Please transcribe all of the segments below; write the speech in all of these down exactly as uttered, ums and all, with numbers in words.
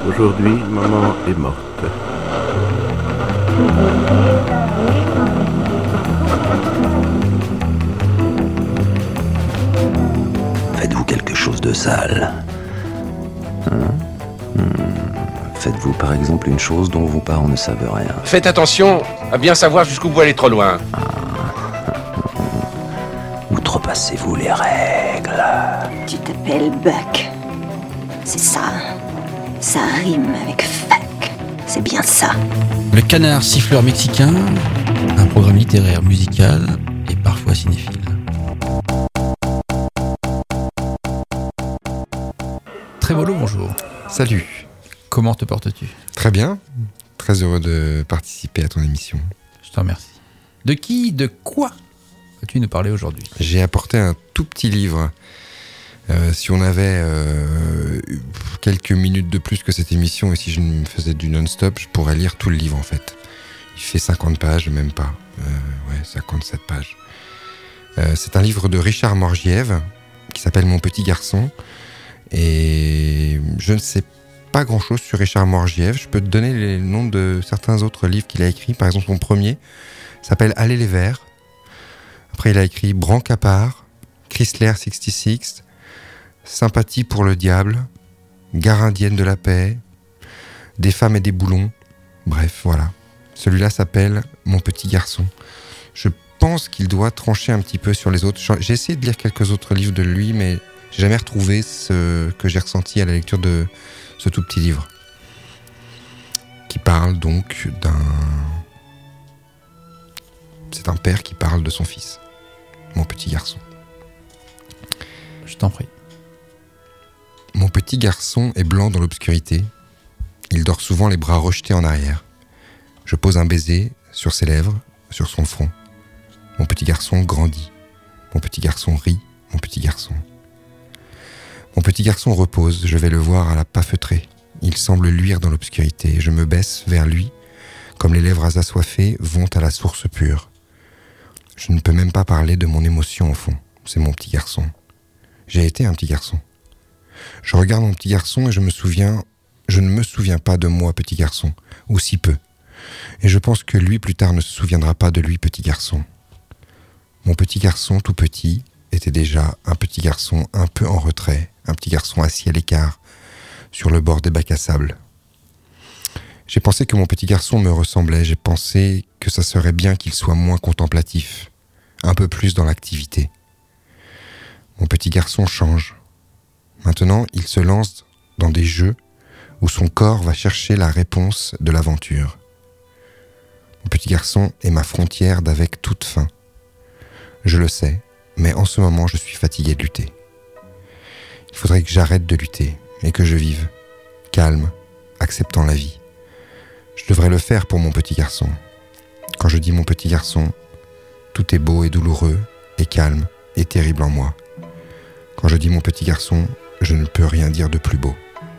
Aujourd'hui, maman est morte. Faites-vous quelque chose de sale. Hein hmm. Faites-vous par exemple une chose dont vos parents ne savent rien. Faites attention à bien savoir jusqu'où vous allez trop loin. Ah. Outrepassez-vous les règles. Tu t'appelles Buck. C'est ça. Ça rime avec fuck. C'est bien ça. Le Canard siffleur mexicain, un programme littéraire, musical et parfois cinéphile. Trévolo, bonjour. Salut. Comment te portes-tu ? Très bien. Très heureux de participer à ton émission. Je te remercie. De qui, de quoi vas-tu nous parler aujourd'hui ? J'ai apporté un tout petit livre. Euh, si on avait euh, quelques minutes de plus que cette émission et si je me faisais du non-stop, je pourrais lire tout le livre en fait. Il fait cinquante pages, même pas. Euh, ouais, cinquante-sept pages. Euh, c'est un livre de Richard Morgiev qui s'appelle Mon petit garçon. Et je ne sais pas grand-chose sur Richard Morgiev. Je peux te donner les noms de certains autres livres qu'il a écrits. Par exemple, son premier s'appelle Aller les Verts. Après, il a écrit Brancapart, Chrysler soixante-six, Sympathie pour le diable, Gare indienne de la paix, Des femmes et des boulons. Bref, voilà. Celui-là s'appelle Mon petit garçon. Je pense qu'il doit trancher un petit peu sur les autres. J'ai essayé de lire quelques autres livres de lui, mais j'ai jamais retrouvé ce que j'ai ressenti à la lecture de ce tout petit livre. Qui parle donc d'un... C'est un père qui parle de son fils. Mon petit garçon. Je t'en prie. Mon petit garçon est blanc dans l'obscurité. Il dort souvent les bras rejetés en arrière. Je pose un baiser sur ses lèvres, sur son front. Mon petit garçon grandit. Mon petit garçon rit. Mon petit garçon. Mon petit garçon repose. Je vais le voir à la pas feutrée. Il semble luire dans l'obscurité. Je me baisse vers lui, comme les lèvres assoiffées vont à la source pure. Je ne peux même pas parler de mon émotion au fond. C'est mon petit garçon. J'ai été un petit garçon. Je regarde mon petit garçon et je me souviens, je ne me souviens pas de moi, petit garçon, ou si peu. Et je pense que lui, plus tard, ne se souviendra pas de lui, petit garçon. Mon petit garçon, tout petit, était déjà un petit garçon un peu en retrait, un petit garçon assis à l'écart, sur le bord des bacs à sable. J'ai pensé que mon petit garçon me ressemblait, j'ai pensé que ça serait bien qu'il soit moins contemplatif, un peu plus dans l'activité. Mon petit garçon change. Maintenant, il se lance dans des jeux où son corps va chercher la réponse de l'aventure. Mon petit garçon est ma frontière d'avec toute fin. Je le sais, mais en ce moment, je suis fatigué de lutter. Il faudrait que j'arrête de lutter et que je vive, calme, acceptant la vie. Je devrais le faire pour mon petit garçon. Quand je dis mon petit garçon, tout est beau et douloureux, et calme, et terrible en moi. Quand je dis mon petit garçon, je ne peux rien dire de plus beau.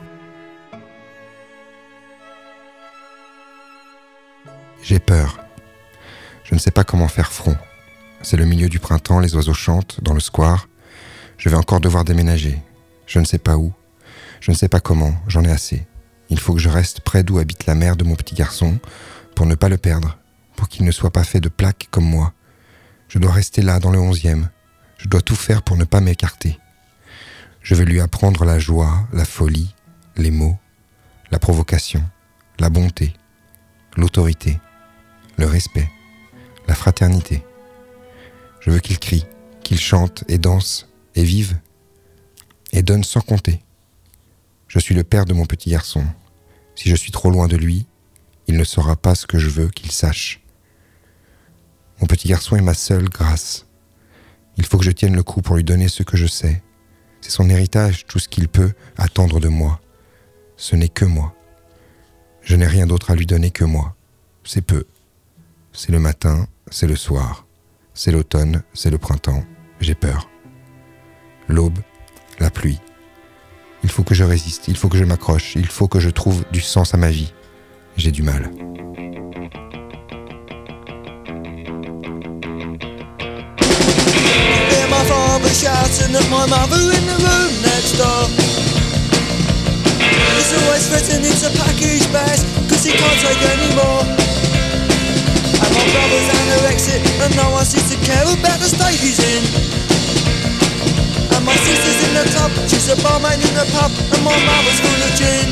J'ai peur. Je ne sais pas comment faire front. C'est le milieu du printemps, les oiseaux chantent dans le square. Je vais encore devoir déménager. Je ne sais pas où. Je ne sais pas comment, j'en ai assez. Il faut que je reste près d'où habite la mère de mon petit garçon pour ne pas le perdre, pour qu'il ne soit pas fait de plaques comme moi. Je dois rester là dans le onzième. Je dois tout faire pour ne pas m'écarter. Je vais lui apprendre la joie, la folie, les mots, la provocation, la bonté, l'autorité, le respect, la fraternité. Je veux qu'il crie, qu'il chante et danse et vive et donne sans compter. Je suis le père de mon petit garçon. Si je suis trop loin de lui, il ne saura pas ce que je veux qu'il sache. Mon petit garçon est ma seule grâce. Il faut que je tienne le coup pour lui donner ce que je sais. C'est son héritage, tout ce qu'il peut attendre de moi. Ce n'est que moi. Je n'ai rien d'autre à lui donner que moi. C'est peu. C'est le matin, c'est le soir. C'est l'automne, c'est le printemps. J'ai peur. L'aube, la pluie. Il faut que je résiste, il faut que je m'accroche, il faut que je trouve du sens à ma vie. J'ai du mal. My father shouting at my mother in the room next door. The He's always threatening to pack his bags, cause he can't take any more. And my brother's anorexic, and no one seems to care about the state he's in. And my sister's in the tub, she's a barmaid in the pub, and my mother's full of gin.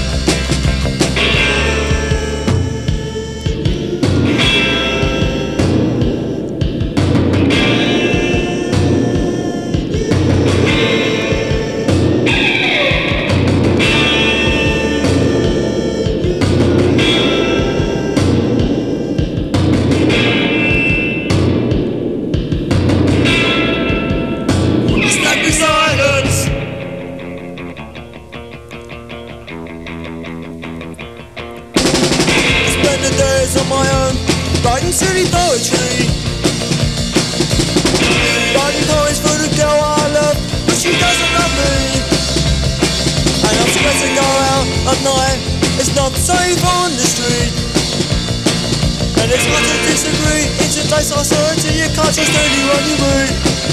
Silly poetry, writing poems for the girl I love, but she doesn't love me. And I'm scared to go out at night, it's not safe on the street. And it's hard to disagree, in today's society you can't trust anyone you meet.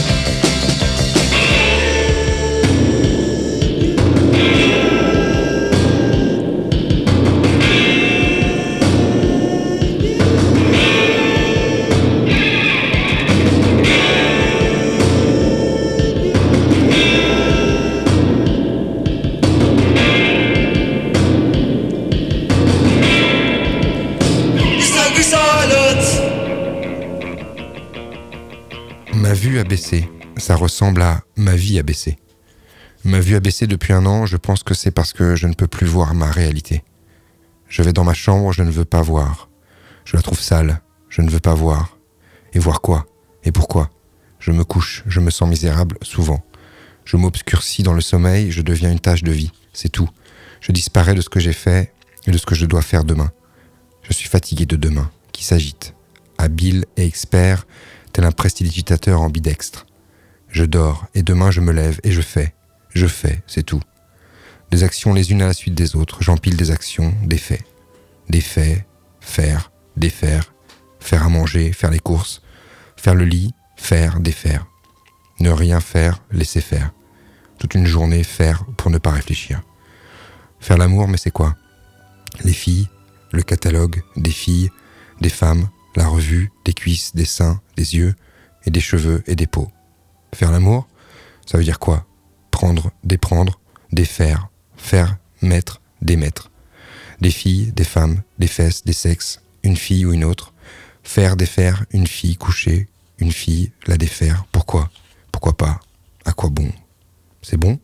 Ma vue a baissé, ça ressemble à ma vie a baissé. Ma vue a baissé depuis un an, je pense que c'est parce que je ne peux plus voir ma réalité. Je vais dans ma chambre, je ne veux pas voir. Je la trouve sale, je ne veux pas voir. Et voir quoi? Et pourquoi? Je me couche, je me sens misérable, souvent. Je m'obscurcis dans le sommeil, je deviens une tache de vie, c'est tout. Je disparais de ce que j'ai fait et de ce que je dois faire demain. Je suis fatigué de demain, qui s'agite, habile et expert, tel un prestidigitateur ambidextre. Je dors, et demain je me lève, et je fais. Je fais, c'est tout. Des actions les unes à la suite des autres, j'empile des actions, des faits. Des faits, faire, défaire, faire à manger, faire les courses, faire le lit, faire, défaire. Ne rien faire, laisser faire. Toute une journée, faire pour ne pas réfléchir. Faire l'amour, mais c'est quoi? Les filles, le catalogue, des filles, des femmes, la revue, des cuisses, des seins, des yeux, et des cheveux et des peaux. Faire l'amour, ça veut dire quoi? Prendre, déprendre, défaire, faire, mettre, démettre. Des filles, des femmes, des fesses, des sexes, une fille ou une autre. Faire, défaire, une fille couchée, une fille, la défaire. Pourquoi? Pourquoi pas? À quoi bon? C'est bon?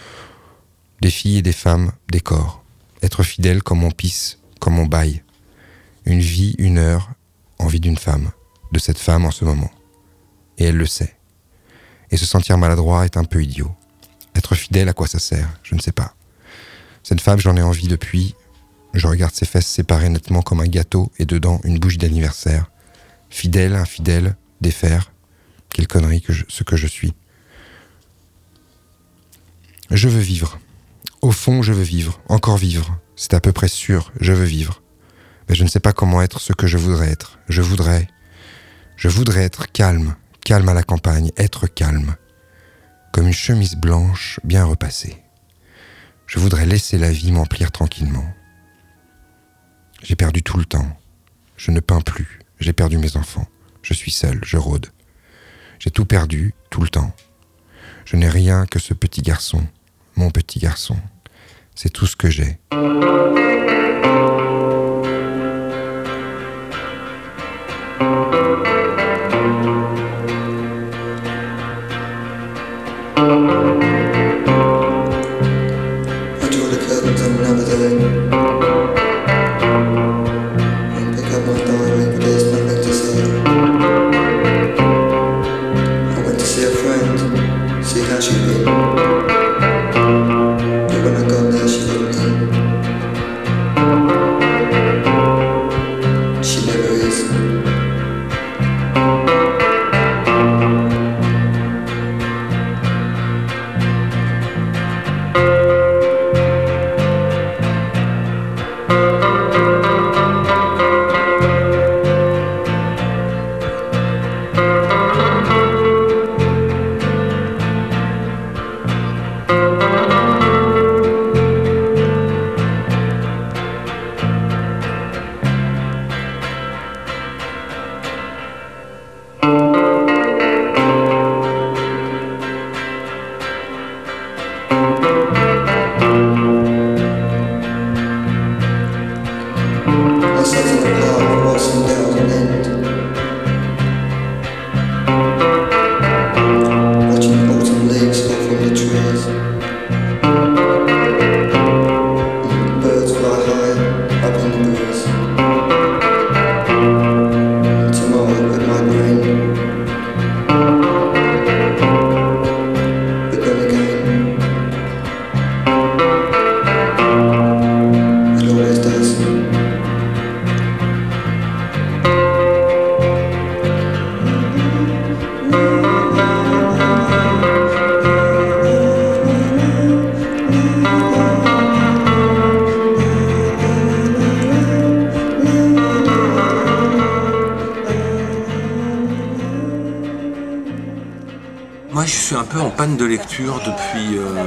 Des filles et des femmes, des corps. Être fidèle comme on pisse, comme on baille. Une vie, une heure, envie d'une femme, de cette femme en ce moment. Et elle le sait. Et se sentir maladroit est un peu idiot. Être fidèle, à quoi ça sert? Je ne sais pas. Cette femme, j'en ai envie depuis. Je regarde ses fesses séparées nettement comme un gâteau et dedans une bougie d'anniversaire. Fidèle, infidèle, défaire. Quelle connerie que je, ce que je suis. Je veux vivre. Au fond, je veux vivre. Encore vivre. C'est à peu près sûr, je veux vivre. Mais je ne sais pas comment être ce que je voudrais être. Je voudrais... Je voudrais être calme. Calme à la campagne. Être calme. Comme une chemise blanche bien repassée. Je voudrais laisser la vie m'emplir tranquillement. J'ai perdu tout le temps. Je ne peins plus. J'ai perdu mes enfants. Je suis seul, je rôde. J'ai tout perdu, tout le temps. Je n'ai rien que ce petit garçon. Mon petit garçon. C'est tout ce que j'ai. Je suis un peu en panne de lecture depuis, euh,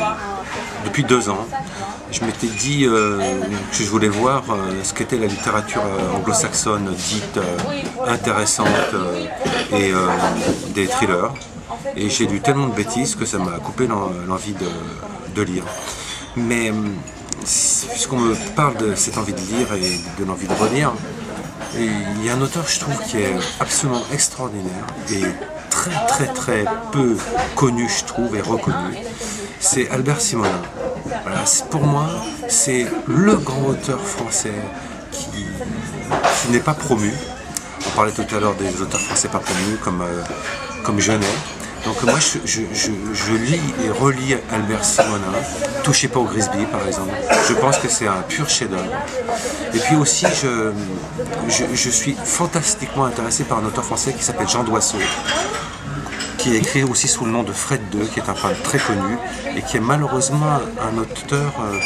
depuis deux ans. Je m'étais dit euh, que je voulais voir euh, ce qu'était la littérature euh, anglo-saxonne dite euh, intéressante euh, et euh, des thrillers. Et j'ai lu tellement de bêtises que ça m'a coupé l'en, l'envie de, de lire. Mais puisqu'on me parle de cette envie de lire et de l'envie de relire, et il y a un auteur, je trouve, qui est absolument extraordinaire et très très très peu connu, je trouve, et reconnu. C'est Albert Simonin. Voilà, pour moi, c'est le grand auteur français qui, qui n'est pas promu. On parlait tout à l'heure des auteurs français pas promus, comme, euh, comme Genet. Donc moi, je, je, je, je lis et relis Albert Simonin, Touchez pas au Grisby, par exemple. Je pense que c'est un pur chef-d'œuvre. Et puis aussi, je, je, je suis fantastiquement intéressé par un auteur français qui s'appelle Jean Doisseau, qui est écrit aussi sous le nom de Fred deux, qui est un peintre très connu, et qui est malheureusement un auteur euh,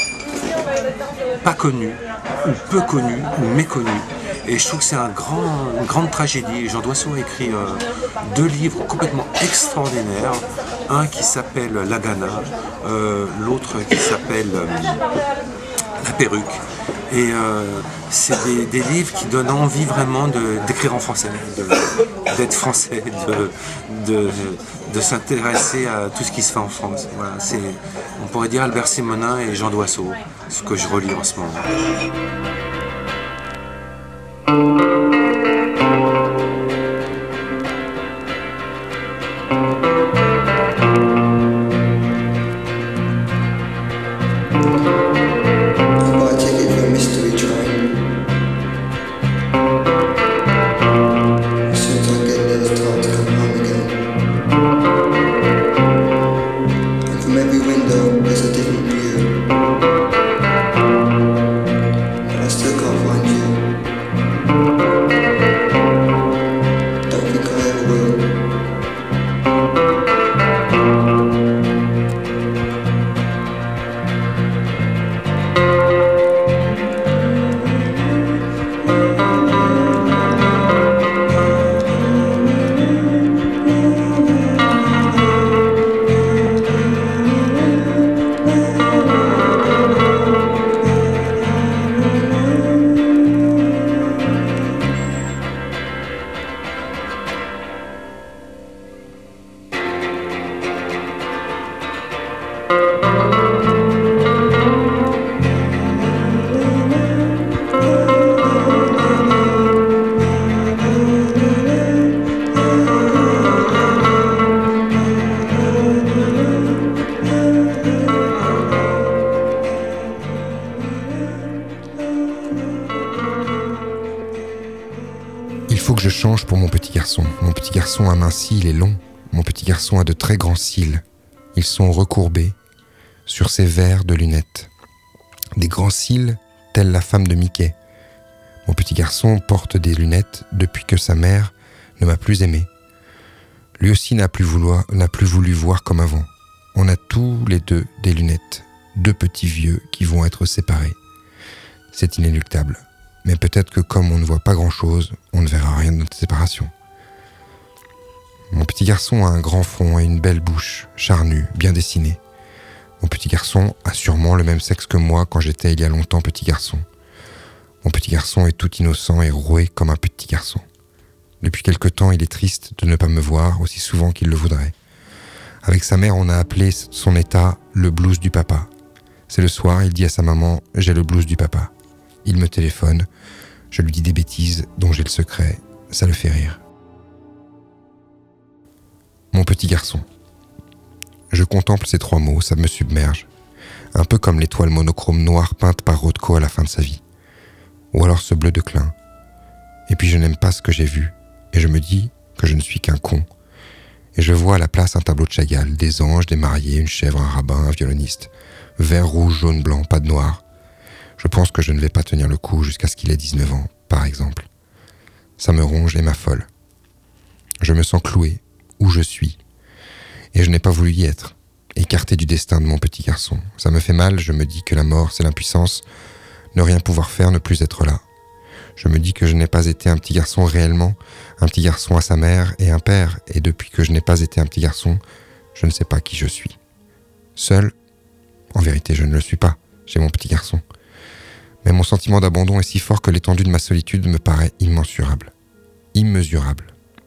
pas connu, ou peu connu, ou méconnu. Et je trouve que c'est un grand, une grande tragédie. Jean Doisseau a écrit euh, deux livres complètement extraordinaires. Un qui s'appelle La Gana, euh, l'autre qui s'appelle euh, La Perruque. Et euh, c'est des, des livres qui donnent envie vraiment de, d'écrire en français, de, d'être français, de, de, de s'intéresser à tout ce qui se fait en France. Voilà, c'est, on pourrait dire Albert Simonin et Jean Doisseau, ce que je relis en ce moment. Je change pour mon petit garçon. Mon petit garçon a mince cils et long. Mon petit garçon a de très grands cils. Ils sont recourbés sur ses verres de lunettes. Des grands cils, telle la femme de Mickey. Mon petit garçon porte des lunettes depuis que sa mère ne m'a plus aimé. Lui aussi n'a plus, vouloir, n'a plus voulu voir comme avant. On a tous les deux des lunettes. Deux petits vieux qui vont être séparés. C'est inéluctable. Mais peut-être que comme on ne voit pas grand-chose, on ne verra rien de notre séparation. Mon petit garçon a un grand front et une belle bouche, charnue, bien dessinée. Mon petit garçon a sûrement le même sexe que moi quand j'étais il y a longtemps petit garçon. Mon petit garçon est tout innocent et roué comme un petit garçon. Depuis quelque temps, il est triste de ne pas me voir aussi souvent qu'il le voudrait. Avec sa mère, on a appelé son état le blues du papa. C'est le soir, il dit à sa maman « J'ai le blues du papa ». Il me téléphone, je lui dis des bêtises dont j'ai le secret, ça le fait rire. Mon petit garçon. Je contemple ces trois mots, ça me submerge. Un peu comme l'étoile monochrome noire peinte par Rothko à la fin de sa vie. Ou alors ce bleu de Klein. Et puis je n'aime pas ce que j'ai vu, et je me dis que je ne suis qu'un con. Et je vois à la place un tableau de Chagall, des anges, des mariés, une chèvre, un rabbin, un violoniste. Vert, rouge, jaune, blanc, pas de noir. Je pense que je ne vais pas tenir le coup jusqu'à ce qu'il ait dix-neuf ans, par exemple. Ça me ronge et m'affole. Je me sens cloué, où je suis. Et je n'ai pas voulu y être, écarté du destin de mon petit garçon. Ça me fait mal, je me dis que la mort, c'est l'impuissance, ne rien pouvoir faire, ne plus être là. Je me dis que je n'ai pas été un petit garçon réellement, un petit garçon à sa mère et un père, et depuis que je n'ai pas été un petit garçon, je ne sais pas qui je suis. Seul, en vérité, je ne le suis pas, j'ai mon petit garçon. Mais mon sentiment d'abandon est si fort que l'étendue de ma solitude me paraît immensurable, immesurable.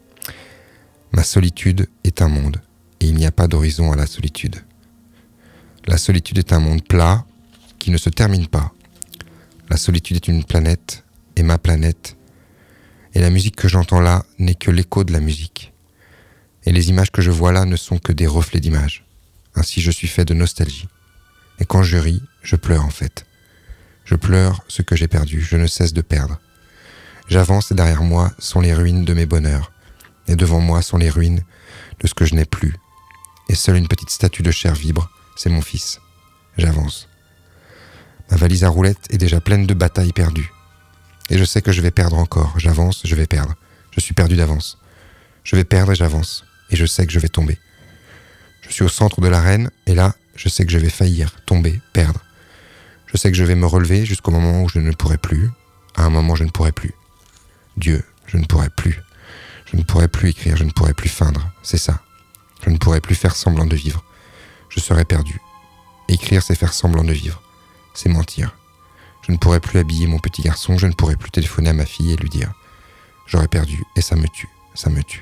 Ma solitude est un monde, et il n'y a pas d'horizon à la solitude. La solitude est un monde plat qui ne se termine pas. La solitude est une planète, et ma planète, et la musique que j'entends là n'est que l'écho de la musique. Et les images que je vois là ne sont que des reflets d'images. Ainsi je suis fait de nostalgie. Et quand je ris, je pleure en fait. Je pleure ce que j'ai perdu, je ne cesse de perdre. J'avance et derrière moi sont les ruines de mes bonheurs. Et devant moi sont les ruines de ce que je n'ai plus. Et seule une petite statue de chair vibre, c'est mon fils. J'avance. Ma valise à roulettes est déjà pleine de batailles perdues. Et je sais que je vais perdre encore. J'avance, je vais perdre. Je suis perdu d'avance. Je vais perdre et j'avance. Et je sais que je vais tomber. Je suis au centre de l'arène, et là, je sais que je vais faillir, tomber, perdre. Je sais que je vais me relever jusqu'au moment où je ne pourrai plus. À un moment, je ne pourrai plus. Dieu, je ne pourrai plus. Je ne pourrai plus écrire, je ne pourrai plus feindre. C'est ça. Je ne pourrai plus faire semblant de vivre. Je serai perdu. Écrire, c'est faire semblant de vivre. C'est mentir. Je ne pourrai plus habiller mon petit garçon, je ne pourrai plus téléphoner à ma fille et lui dire « J'aurais perdu et ça me tue, ça me tue. »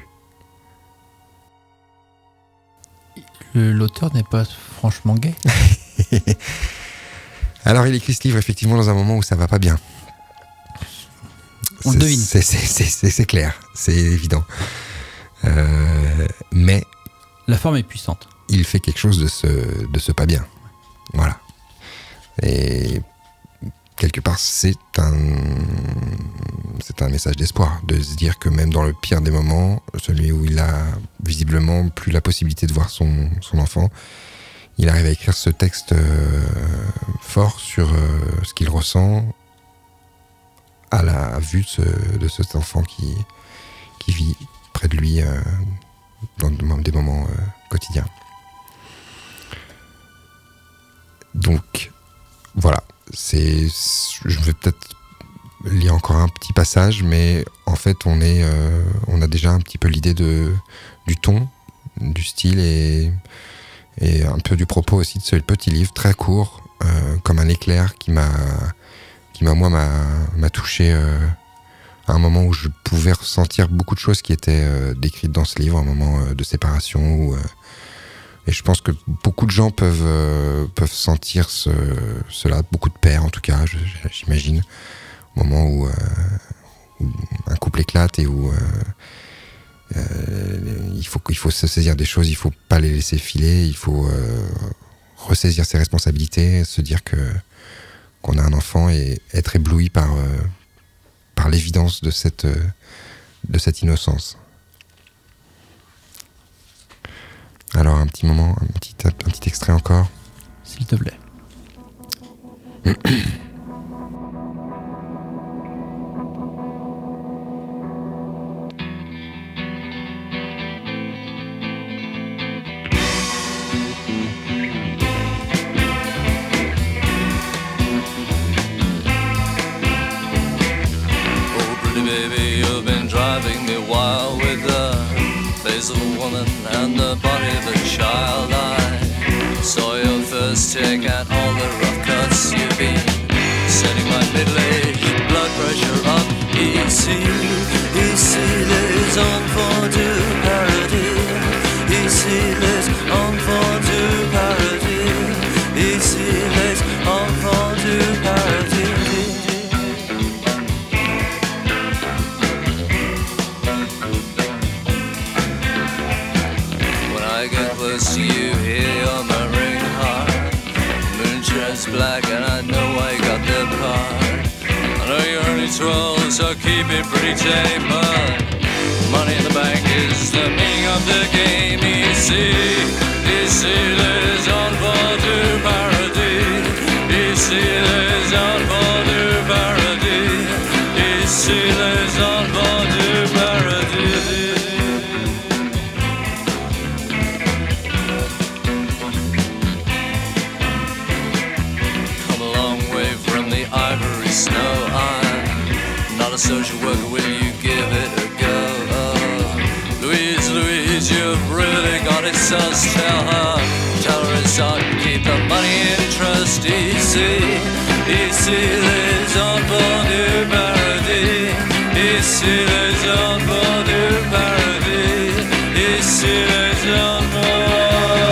L'auteur n'est pas franchement gay. Alors il écrit ce livre effectivement dans un moment où ça va pas bien. On le devine. C'est, c'est, c'est, c'est, c'est clair, c'est évident. Euh, mais... La forme est puissante. Il fait quelque chose de ce, de ce pas bien. Voilà. Et... quelque part, c'est un, c'est un message d'espoir, de se dire que même dans le pire des moments, celui où il a visiblement plus la possibilité de voir son, son enfant, il arrive à écrire ce texte euh, fort sur euh, ce qu'il ressent à la vue de, ce, de cet enfant qui, qui vit près de lui euh, dans des moments euh, quotidiens. Donc, voilà. C'est, je vais peut-être lire encore un petit passage, mais en fait, on est, euh, on a déjà un petit peu l'idée de du ton, du style et et un peu du propos aussi de ce petit livre très court, euh, comme un éclair qui m'a, qui m'a moi m'a, m'a touché euh, à un moment où je pouvais ressentir beaucoup de choses qui étaient euh, décrites dans ce livre, un moment euh, de séparation où euh, et je pense que beaucoup de gens peuvent, euh, peuvent sentir ce, cela, beaucoup de pères en tout cas, je, j'imagine, au moment où, euh, où un couple éclate et où euh, euh, il, faut, il faut se saisir des choses, il ne faut pas les laisser filer, il faut euh, ressaisir ses responsabilités, se dire que, qu'on a un enfant et être ébloui par, euh, par l'évidence de cette, de cette innocence. Alors un petit moment, un petit, un petit extrait encore. S'il te plaît. Oh, pretty baby, you've been driving me wild with the face of a woman and the body of a child. I saw your first take and all the rough cuts you've been setting my middle-aged blood pressure up. Ici, ici les enfants du paradis. Ici les enfants black, and I know why you got the part. I know you're only twelve, so keep it pretty tame, but money in the bank is the meaning of the game. Ici, ici les enfants du paradis. Ici les enfants du paradis. Ici les enfants du paradis. Come a long way from the ivory snow. I'm not a social worker, will you give it a go? Oh, Louise, Louise, you've really got it sus. Tell her, tell her it's hard to keep the money in trust. Ici, ici les enfants du paradis. Ici les enfants du paradis. Ici les enfants.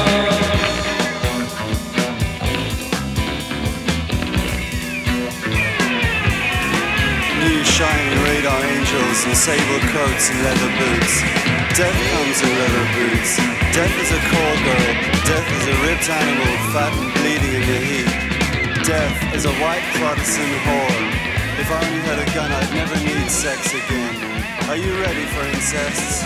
New shining radar angels in sable coats and leather boots. Death comes in leather boots. Death is a call girl. Death is a ripped animal, fat and bleeding in the heat. Death is a white Protestant whore. If I only had a gun, I'd never need sex again. Are you ready for incest?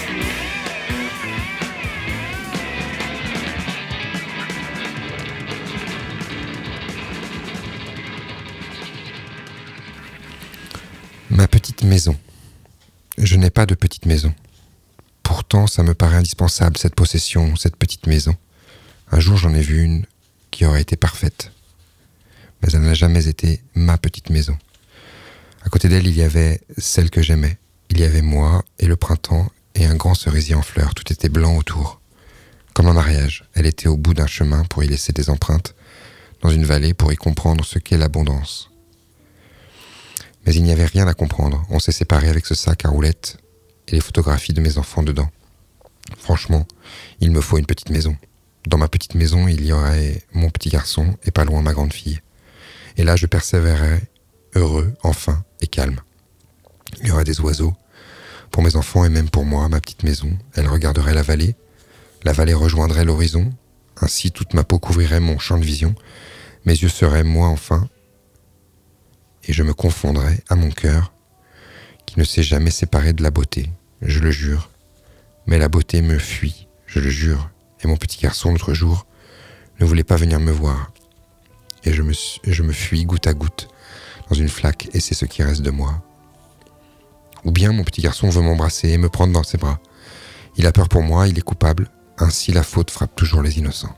Ma petite maison. Je n'ai pas de petite maison. Pourtant, ça me paraît indispensable, cette possession, cette petite maison. Un jour, j'en ai vu une qui aurait été parfaite. Mais elle n'a jamais été ma petite maison. À côté d'elle, il y avait celle que j'aimais. Il y avait moi et le printemps et un grand cerisier en fleurs. Tout était blanc autour. Comme un mariage, elle était au bout d'un chemin pour y laisser des empreintes, dans une vallée pour y comprendre ce qu'est l'abondance. Mais il n'y avait rien à comprendre. On s'est séparés avec ce sac à roulettes et les photographies de mes enfants dedans. Franchement, il me faut une petite maison. Dans ma petite maison, il y aurait mon petit garçon et pas loin ma grande fille. Et là, je persévérerais, heureux, enfin, et calme. Il y aurait des oiseaux. Pour mes enfants et même pour moi, ma petite maison, elle regarderait la vallée. La vallée rejoindrait l'horizon. Ainsi, toute ma peau couvrirait mon champ de vision. Mes yeux seraient moi, enfin. Et je me confondrais à mon cœur, qui ne s'est jamais séparé de la beauté, je le jure. Mais la beauté me fuit, je le jure. Et mon petit garçon, l'autre jour, ne voulait pas venir me voir. Et je me, je me fuis goutte à goutte dans une flaque, et c'est ce qui reste de moi. Ou bien mon petit garçon veut m'embrasser et me prendre dans ses bras. Il a peur pour moi, il est coupable. Ainsi la faute frappe toujours les innocents.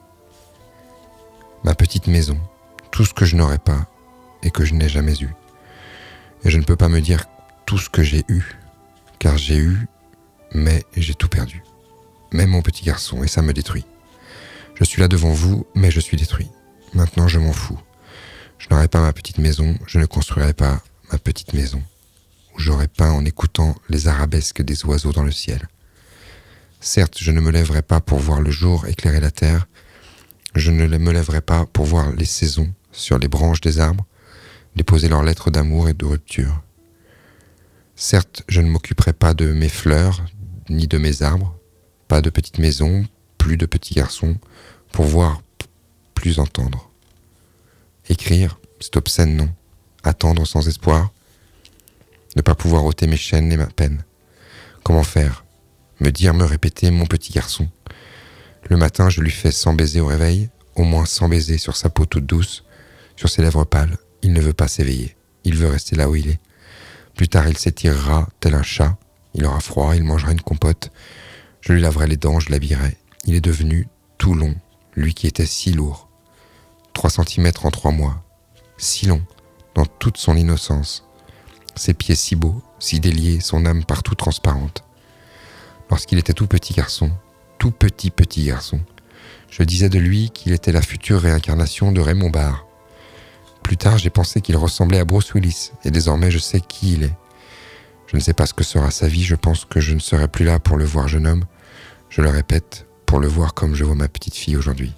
Ma petite maison, tout ce que je n'aurais pas et que je n'ai jamais eu. Et je ne peux pas me dire tout ce que j'ai eu, car j'ai eu, mais j'ai tout perdu. Même mon petit garçon, et ça me détruit. Je suis là devant vous, mais je suis détruit. Maintenant, je m'en fous. Je n'aurai pas ma petite maison, je ne construirai pas ma petite maison, où j'aurai peint en écoutant les arabesques des oiseaux dans le ciel. Certes, je ne me lèverai pas pour voir le jour éclairer la terre, je ne me lèverai pas pour voir les saisons sur les branches des arbres, déposer leurs lettres d'amour et de rupture. Certes, je ne m'occuperai pas de mes fleurs, ni de mes arbres, pas de petite maison, plus de petits garçons, pour voir, plus entendre. Écrire, c'est obscène, non. Attendre sans espoir, ne pas pouvoir ôter mes chaînes et ma peine. Comment faire? Me dire, me répéter, mon petit garçon. Le matin, je lui fais cent baisers au réveil, au moins cent baisers sur sa peau toute douce, sur ses lèvres pâles. Il ne veut pas s'éveiller, il veut rester là où il est. Plus tard, il s'étirera tel un chat, il aura froid, il mangera une compote. Je lui laverai les dents, je l'habillerai. Il est devenu tout long, lui qui était si lourd. Trois centimètres en trois mois, si long, dans toute son innocence. Ses pieds si beaux, si déliés, son âme partout transparente. Lorsqu'il était tout petit garçon, tout petit petit garçon, je disais de lui qu'il était la future réincarnation de Raymond Barre. Plus tard, j'ai pensé qu'il ressemblait à Bruce Willis, et désormais je sais qui il est. Je ne sais pas ce que sera sa vie, je pense que je ne serai plus là pour le voir jeune homme, je le répète, pour le voir comme je vois ma petite fille aujourd'hui.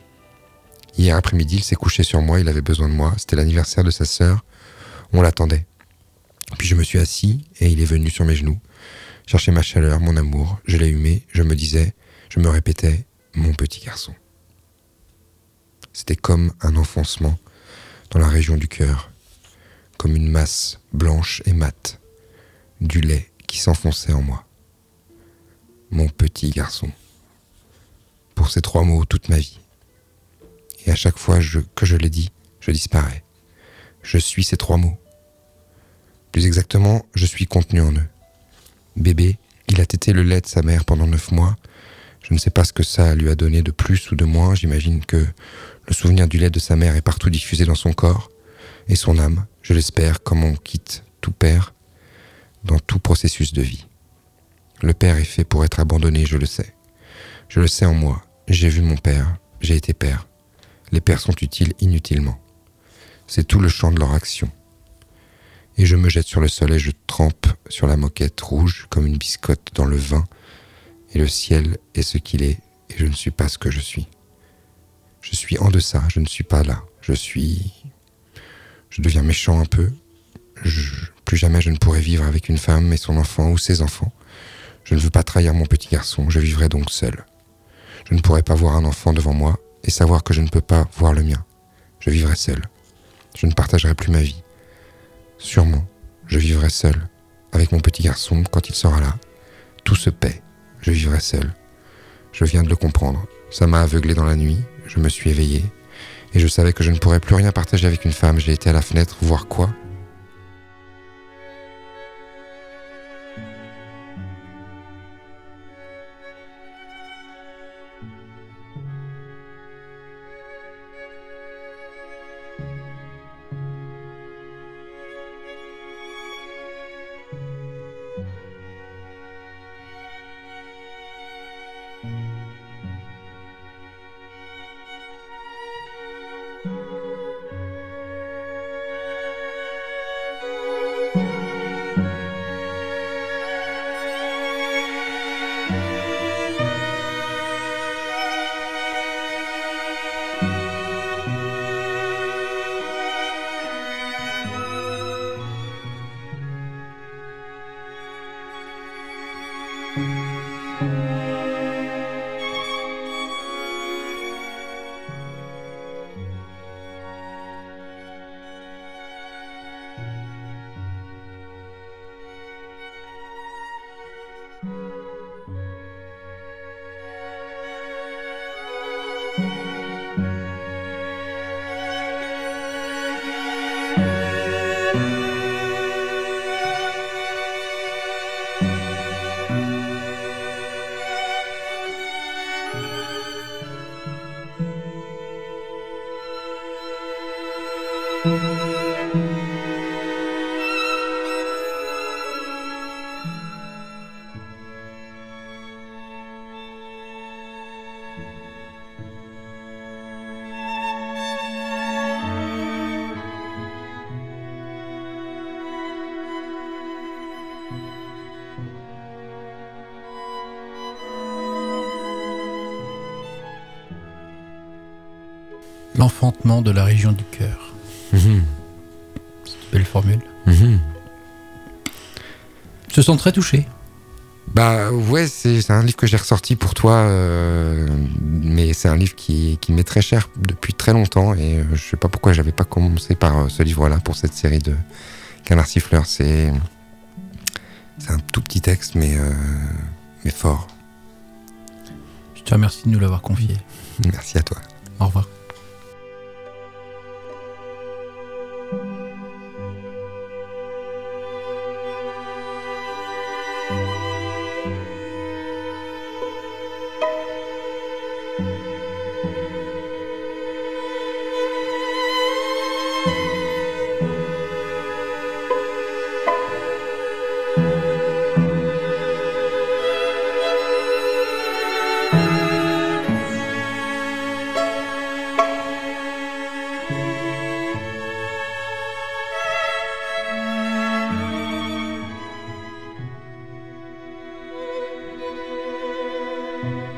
Hier après-midi, il s'est couché sur moi, il avait besoin de moi, c'était l'anniversaire de sa sœur, on l'attendait. Puis je me suis assis, et il est venu sur mes genoux, chercher ma chaleur, mon amour, je l'ai humé, je me disais, je me répétais, mon petit garçon. C'était comme un enfoncement dans la région du cœur, comme une masse blanche et mate, du lait qui s'enfonçait en moi. Mon petit garçon. Pour ces trois mots toute ma vie. Et à chaque fois je, que je les dis, je disparais. Je suis ces trois mots. Plus exactement, je suis contenu en eux. Bébé, il a tété le lait de sa mère pendant neuf mois. Je ne sais pas ce que ça lui a donné de plus ou de moins. J'imagine que le souvenir du lait de sa mère est partout diffusé dans son corps et son âme, je l'espère, comme on quitte tout père dans tout processus de vie. Le père est fait pour être abandonné, je le sais. Je le sais en moi. J'ai vu mon père, j'ai été père. Les pères sont utiles inutilement. C'est tout le champ de leur action. Et je me jette sur le sol et je trempe sur la moquette rouge comme une biscotte dans le vin. Et le ciel est ce qu'il est et je ne suis pas ce que je suis. Je suis en deçà, je ne suis pas là. Je suis... Je deviens méchant un peu. Je... Plus jamais je ne pourrai vivre avec une femme et son enfant ou ses enfants. Je ne veux pas trahir mon petit garçon, je vivrai donc seul. Je ne pourrai pas voir un enfant devant moi et savoir que je ne peux pas voir le mien. Je vivrai seul. Je ne partagerai plus ma vie. Sûrement, je vivrai seul. Avec mon petit garçon, quand il sera là, tout se paie. Je vivrai seul. Je viens de le comprendre. Ça m'a aveuglé dans la nuit, je me suis éveillé, et je savais que je ne pourrais plus rien partager avec une femme. J'ai été à la fenêtre voir quoi ? L'enfantement de la région du cœur. Mmh. C'est une belle formule. Mmh. Je te sens très touché. Bah ouais, c'est, c'est un livre que j'ai ressorti pour toi, euh, mais c'est un livre qui, qui m'est très cher depuis très longtemps et je sais pas pourquoi j'avais pas commencé par ce livre-là pour cette série de Canard Siffleur. C'est, c'est un tout petit texte, mais, euh, mais fort. Je te remercie de nous l'avoir confié. Merci à toi. Au revoir. Thank you.